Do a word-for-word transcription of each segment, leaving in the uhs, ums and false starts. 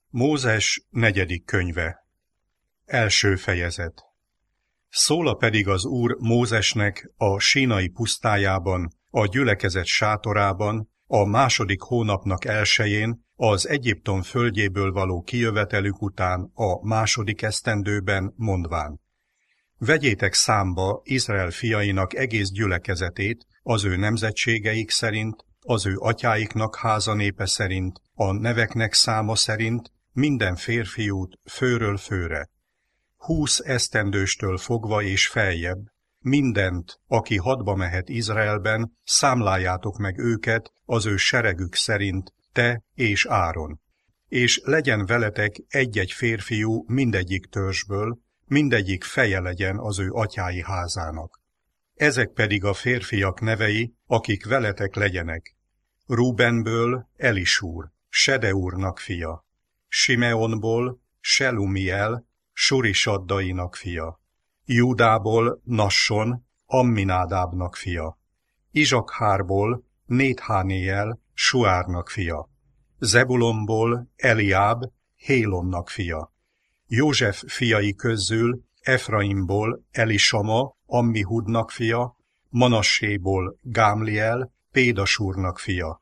Mózes negyedik könyve. Első fejezet. Szóla pedig az Úr Mózesnek a Sínai pusztájában, a gyülekezet sátorában, a második hónapnak elsején, az Egyiptom földjéből való kijövetelük után a második esztendőben, mondván: Vegyétek számba Izrael fiainak egész gyülekezetét, az ő nemzetségeik szerint, az ő atyáiknak házanépe szerint, a neveknek száma szerint, minden férfiút főről főre. Húsz esztendőstől fogva és feljebb, mindent, aki hadba mehet Izraelben, számláljátok meg őket az ő seregük szerint, te és Áron. És legyen veletek egy-egy férfiú mindegyik törzsből, mindegyik feje legyen az ő atyái házának. Ezek pedig a férfiak nevei, akik veletek legyenek. Rúbenből Elisúr, Sedeúrnak fia. Simeonból Selumiel, Surisaddainak fia. Júdából Nasson, Amminádábnak fia. Izsakhárból Néthánéel, Suárnak fia. Zebulonból Eliáb, Hélonnak fia. József fiai közül Efraimból Elisama, Ammihudnak fia, Manasséból Gámliel, Pédasúrnak fia.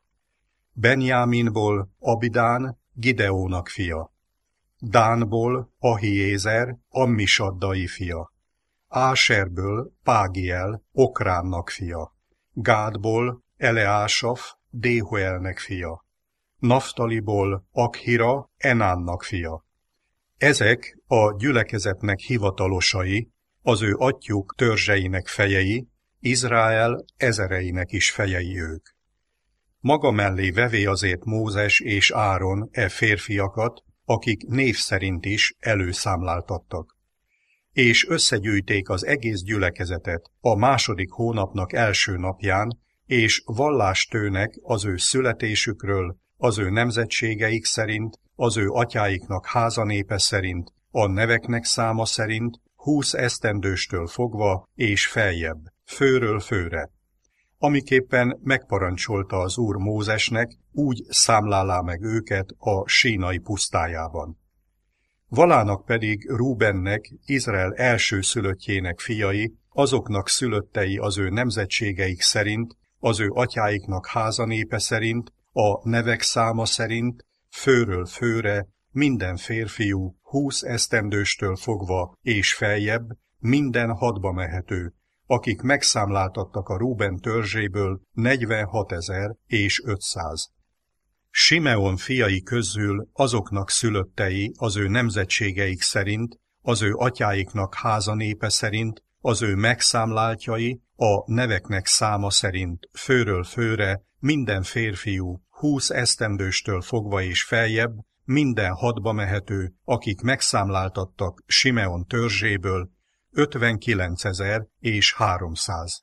Benjáminból Abidán, Gideónak fia. Dánból Ahiézer, Ammisaddai fia. Áserből Págiel, Okránnak fia. Gádból Eleásaf, Déhoelnek fia. Naftaliból Akhira, Enánnak fia. Ezek a gyülekezetnek hivatalosai, az ő atyjuk törzseinek fejei, Izrael ezereinek is fejei ők. Maga mellé vevé azért Mózes és Áron e férfiakat, akik név szerint is előszámláltattak. És összegyűjték az egész gyülekezetet a második hónapnak első napján, és vallástőnek az ő születésükről, az ő nemzetségeik szerint, az ő atyáiknak házanépe szerint, a neveknek száma szerint, húsz esztendőstől fogva és feljebb, főről főre. Amiképpen megparancsolta az Úr Mózesnek, úgy számlálá meg őket a Sínai pusztájában. Valának pedig Rúbennek, Izrael első szülöttjének fiai, azoknak szülöttei az ő nemzetségeik szerint, az ő atyáiknak házanépe szerint, a nevek száma szerint, főről főre, minden férfiú húsz esztendőstől fogva és feljebb, minden hadba mehető, akik megszámláltattak a Rúben törzséből negyvenhatezer és ötszáz. Simeon fiai közül azoknak szülöttei az ő nemzetségeik szerint, az ő atyáiknak házanépe szerint, az ő megszámláltjai, a neveknek száma szerint, főről főre, minden férfiú húsz esztendőstől fogva és feljebb, minden hadba mehető, akik megszámláltattak Simeon törzséből, ötvenkilencezer és háromszáz.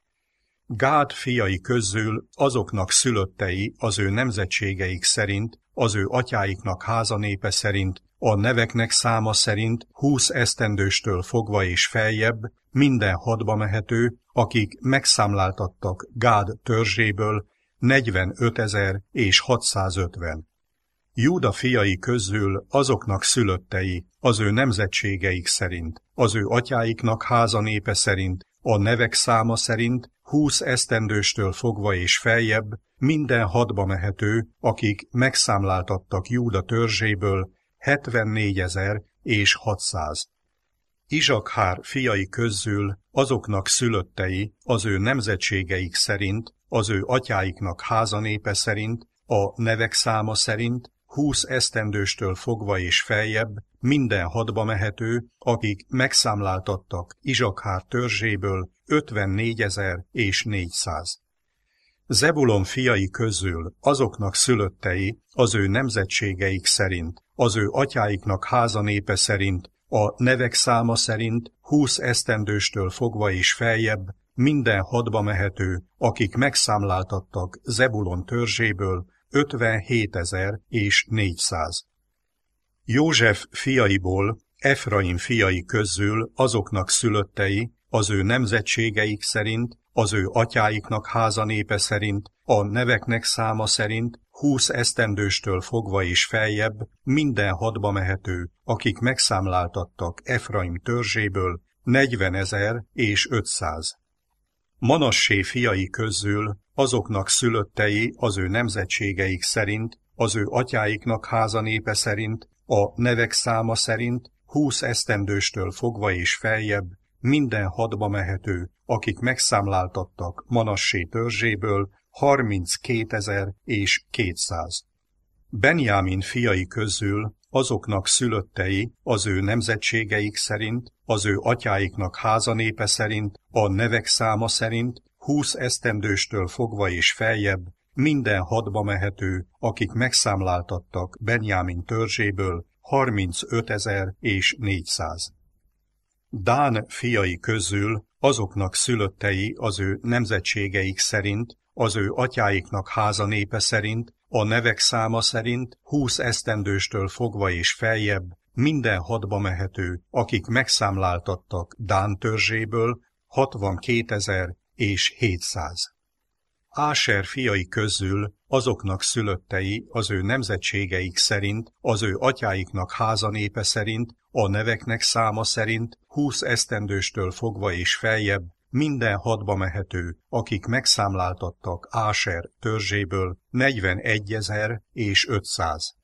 Gád fiai közül azoknak szülöttei az ő nemzetségeik szerint, az ő atyáiknak házanépe szerint, a neveknek száma szerint húsz esztendőstől fogva és feljebb, minden hadba mehető, akik megszámláltattak Gád törzséből, negyvenötezer és hatszázötven. Júda fiai közül azoknak szülöttei az ő nemzetségeik szerint, az ő atyáiknak házanépe szerint, a nevek száma szerint húsz esztendőstől fogva és feljebb, minden hadba mehető, akik megszámláltattak Júda törzséből, hetvennégyezer és hatszáz. Izsakhár fiai közül azoknak szülöttei az ő nemzetségeik szerint, az ő atyáiknak házanépe szerint, a nevek száma szerint, húsz esztendőstől fogva és feljebb, minden hadba mehető, akik megszámláltattak Izsakhár törzséből, ötvennégyezer és négyszáz. Zebulon fiai közül azoknak szülöttei az ő nemzetségeik szerint, az ő atyáiknak házanépe szerint, a nevek száma szerint, húsz esztendőstől fogva és feljebb, minden hadba mehető, akik megszámláltattak Zebulon törzséből, ötvenhétezer és négyszáz. József fiaiból, Efraim fiai közül azoknak szülöttei az ő nemzetségeik szerint, az ő atyáiknak háza népe szerint, a neveknek száma szerint, húsz esztendőstől fogva és feljebb, minden hadba mehető, akik megszámláltattak Efraim törzséből, negyvenezer és ötszáz. Manassé fiai közül azoknak szülöttei az ő nemzetségeik szerint, az ő atyáiknak háza népe szerint, a nevek száma szerint, húsz esztendőstől fogva és feljebb, minden hadba mehető, akik megszámláltattak Manassé törzséből, harminckétezer és kétszáz. Benjámin fiai közül azoknak szülöttei az ő nemzetségeik szerint, az ő atyáiknak háza népe szerint, a nevek száma szerint, húsz esztendőstől fogva és feljebb, minden hadba mehető, akik megszámláltattak Benjámin törzséből, harmincötezer és négyszáz. Dán fiai közül azoknak szülöttei az ő nemzetségeik szerint, az ő atyáiknak háza népe szerint, a nevek száma szerint, húsz esztendőstől fogva és feljebb, minden hadba mehető, akik megszámláltattak Dán törzséből, hatvankétezer és hétszáz. Áser fiai közül azoknak szülöttei az ő nemzetségeik szerint, az ő atyáiknak háza népe szerint, a neveknek száma szerint, húsz esztendőstől fogva és feljebb, minden hadba mehető, akik megszámláltattak Áser törzséből, negyvenegyezer és ötszáz.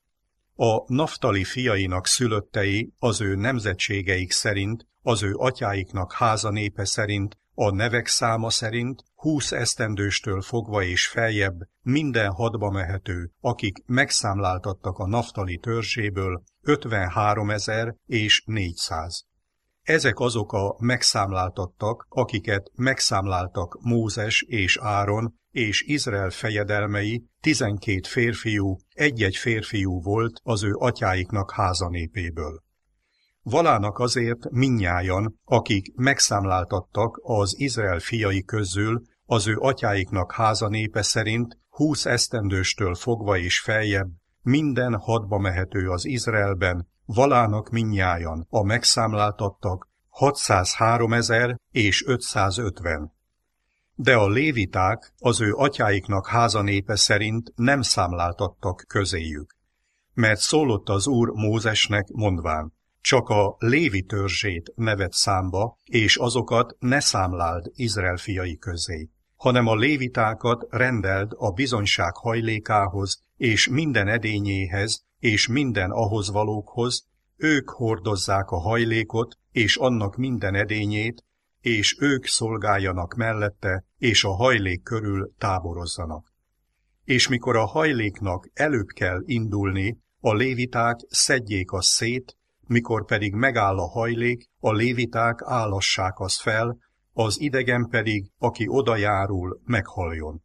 A Naftali fiainak szülöttei az ő nemzetségeik szerint, az ő atyáiknak háza népe szerint, a nevek száma szerint, húsz esztendőstől fogva és feljebb, minden hadba mehető, akik megszámláltattak a Naftali törzséből, ötvenháromezer és négyszáz. Ezek azok a megszámláltattak, akiket megszámláltak Mózes és Áron, és Izrael fejedelmei, tizenkét férfiú, egy-egy férfiú volt az ő atyáiknak házanépéből. Valának azért mindnyájan, akik megszámláltattak az Izrael fiai közül, az ő atyáiknak házanépe szerint, húsz esztendőstől fogva és feljebb, minden hadba mehető az Izraelben, valának mindnyájan a megszámláltattak hatszázháromezer és ötszázötven. De a léviták az ő atyáiknak házanépe szerint nem számláltattak közéjük. Mert szólott az Úr Mózesnek mondván, csak a Lévi törzsét neved számba, és azokat ne számláld Izrael fiai közé, hanem a lévitákat rendeld a bizonyság hajlékához, és minden edényéhez, és minden ahhoz valókhoz, ők hordozzák a hajlékot, és annak minden edényét, és ők szolgáljanak mellette, és a hajlék körül táborozzanak. És mikor a hajléknak előbb kell indulni, a léviták szedjék azt szét, mikor pedig megáll a hajlék, a léviták állassák azt fel, az idegen pedig, aki oda járul, meghaljon.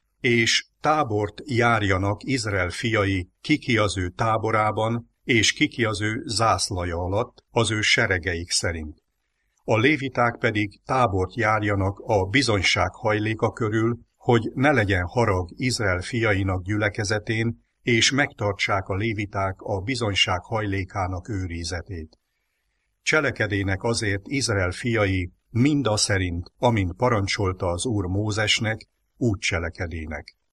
És tábort járjanak Izrael fiai, kiki az ő táborában, és kiki az ő zászlaja alatt, az ő seregeik szerint. A léviták pedig tábort járjanak a bizonyság hajléka körül, hogy ne legyen harag Izrael fiainak gyülekezetén, és megtartsák a léviták a bizonyság hajlékának őrizetét. Cselekedének azért Izrael fiai mind a szerint, amint parancsolta az Úr Mózesnek, úgy cselekedének.